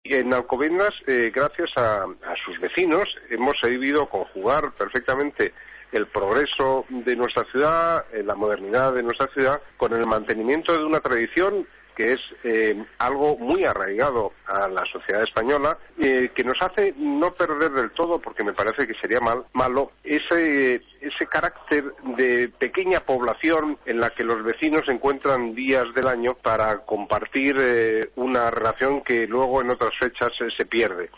En Alcobendas, gracias a sus vecinos, hemos sabido conjugar perfectamente el progreso de nuestra ciudad, la modernidad de nuestra ciudad, con el mantenimiento de una tradición que es algo muy arraigado a la sociedad española, que nos hace no perder del todo, porque me parece que sería malo, ese carácter de pequeña población en la que los vecinos encuentran días del año para compartir una relación que luego en otras fechas se pierde.